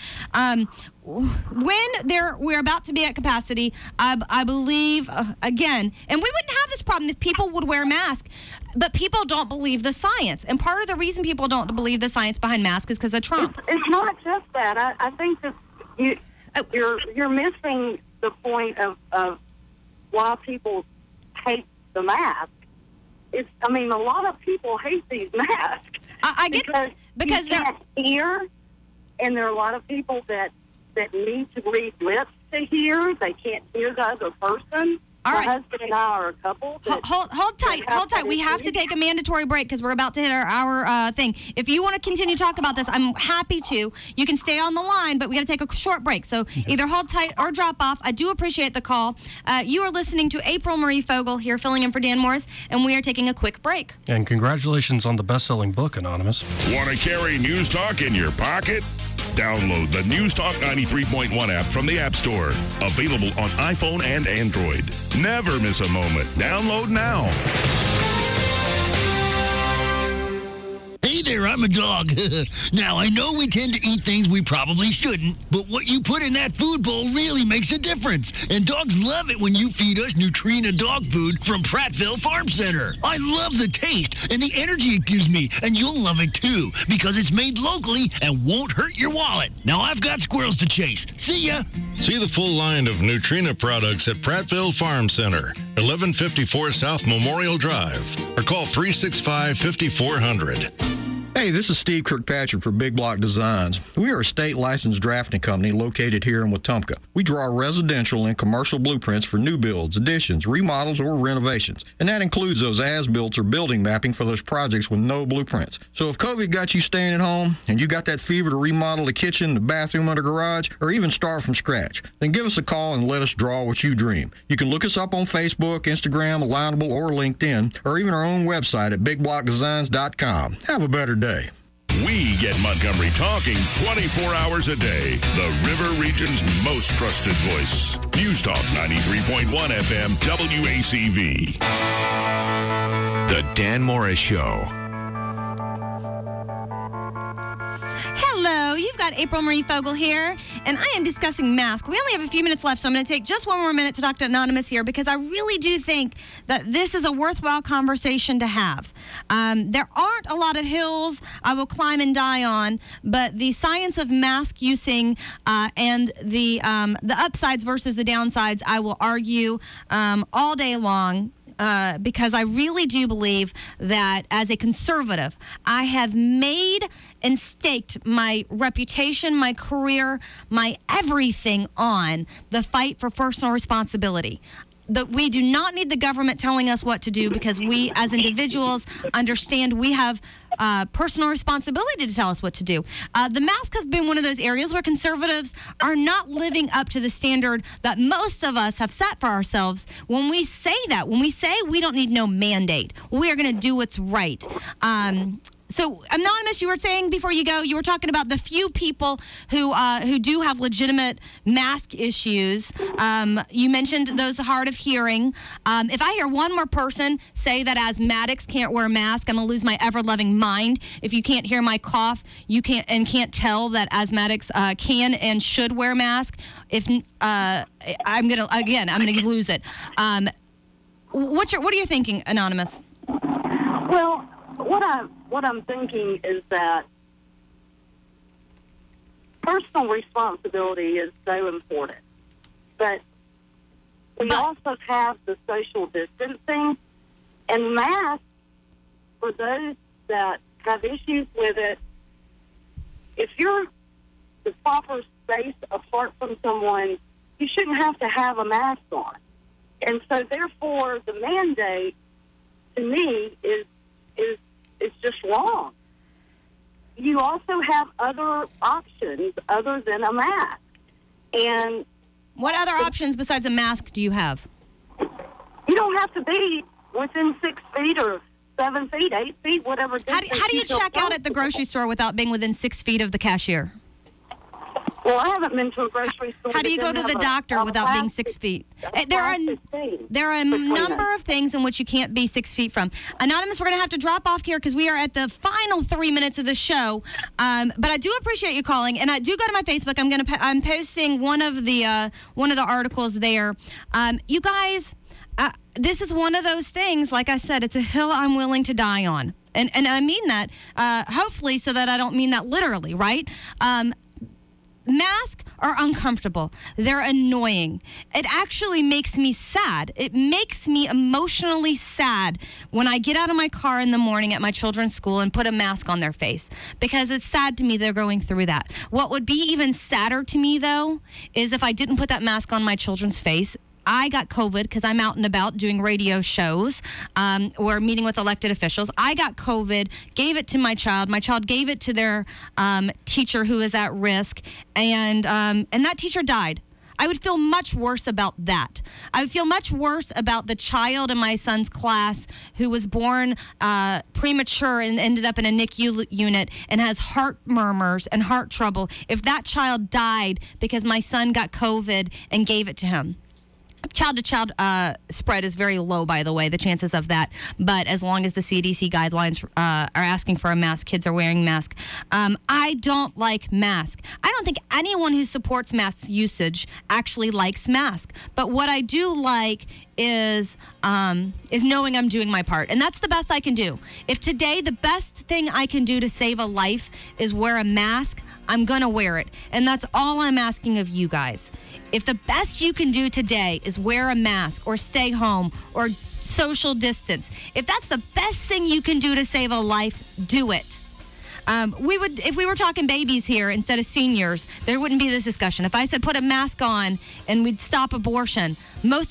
When we're about to be at capacity, I believe, again, and we wouldn't have this problem if people would wear masks, but people don't believe the science. And part of the reason people don't believe the science behind masks is because of Trump. It's not just that. I think that you're missing the point of why people hate the mask. A lot of people hate these masks. I get because you can't hear, and there are a lot of people that need to read lips to hear. They can't hear the other person. All right. My husband and I are a couple. Hold tight. We have to take a mandatory break because we're about to hit our hour thing. If you want to continue to talk about this, I'm happy to. You can stay on the line, but we got to take a short break. So either hold tight or drop off. I do appreciate the call. You are listening to April Marie Fogel here, filling in for Dan Morris, and we are taking a quick break. And congratulations on the best-selling book, Anonymous. Want to carry News Talk in your pocket? Download the News Talk 93.1 app from the App Store. Available on iPhone and Android. Never miss a moment. Download now. Hey there, I'm a dog. Now, I know we tend to eat things we probably shouldn't, but what you put in that food bowl really makes a difference. And dogs love it when you feed us Nutrena dog food from Prattville Farm Center. I love the taste and the energy it gives me, and you'll love it too, because it's made locally and won't hurt your wallet. Now, I've got squirrels to chase. See ya. See the full line of Nutrena products at Prattville Farm Center, 1154 South Memorial Drive, or call 365-5400. Hey, this is Steve Kirkpatrick for Big Block Designs. We are a state licensed drafting company located here in Wetumpka. We draw residential and commercial blueprints for new builds, additions, remodels, or renovations. And that includes those as-built or building mapping for those projects with no blueprints. So if COVID got you staying at home and you got that fever to remodel the kitchen, the bathroom, or the garage, or even start from scratch, then give us a call and let us draw what you dream. You can look us up on Facebook, Instagram, Alignable, or LinkedIn, or even our own website at bigblockdesigns.com. Have a better day. We get Montgomery talking 24 hours a day. The River Region's most trusted voice. News Talk 93.1 FM WACV. The Dan Morris Show. Hello, you've got April Marie Fogel here, and I am discussing masks. We only have a few minutes left, so I'm going to take just one more minute to talk to Anonymous here because I really do think that this is a worthwhile conversation to have. There aren't a lot of hills I will climb and die on, but the science of mask using and the upsides versus the downsides, I will argue all day long. Because I really do believe that as a conservative, I have made and staked my reputation, my career, my everything on the fight for personal responsibility. That we do not need the government telling us what to do because we as individuals understand we have personal responsibility to tell us what to do. The masks have been one of those areas where conservatives are not living up to the standard that most of us have set for ourselves when we say that. When we say we don't need no mandate, we are going to do what's right. So, Anonymous, you were saying before you go, you were talking about the few people who do have legitimate mask issues. You mentioned those hard of hearing. If I hear one more person say that asthmatics can't wear a mask, I'm going to lose my ever-loving mind. If you can't hear my cough, you can't tell that asthmatics can and should wear masks. If I'm gonna lose it. What are you thinking, Anonymous? Well, what I'm thinking is that personal responsibility is so important, but we also have the social distancing and masks for those that have issues with it. If you're the proper space apart from someone, you shouldn't have to have a mask on. And so therefore the mandate to me is just wrong. You also have other options other than a mask. And what other options besides a mask do you have? You don't have to be within 6 feet or 7 feet, 8 feet, whatever distance. How do you check out at the grocery store without being within 6 feet of the cashier? Well, I haven't been to a grocery store. How do you go to the doctor without being 6 feet? There are a number of things in which you can't be 6 feet from. Anonymous, we're going to have to drop off here because we are at the final 3 minutes of the show. But I do appreciate you calling, and I do go to my Facebook. I'm posting one of the articles there. You guys, this is one of those things. Like I said, it's a hill I'm willing to die on, and I mean that hopefully so that I don't mean that literally, right? Masks are uncomfortable. They're annoying. It actually makes me sad. It makes me emotionally sad when I get out of my car in the morning at my children's school and put a mask on their face because it's sad to me they're going through that. What would be even sadder to me, though, is if I didn't put that mask on my children's face. I got COVID because I'm out and about doing radio shows or meeting with elected officials. I got COVID, gave it to my child. My child gave it to their teacher who is at risk, and that teacher died. I would feel much worse about that. I would feel much worse about the child in my son's class who was born premature and ended up in a NICU unit and has heart murmurs and heart trouble if that child died because my son got COVID and gave it to him. Child-to-child spread is very low, by the way, the chances of that. But as long as the CDC guidelines are asking for a mask, kids are wearing masks. I don't like masks. I don't think anyone who supports mask usage actually likes masks. But what I do like is knowing I'm doing my part. And that's the best I can do. If today the best thing I can do to save a life is wear a mask, I'm going to wear it. And that's all I'm asking of you guys. If the best you can do today is wear a mask or stay home or social distance, if that's the best thing you can do to save a life, do it. We would, if we were talking babies here instead of seniors, there wouldn't be this discussion. If I said put a mask on and we'd stop abortion, most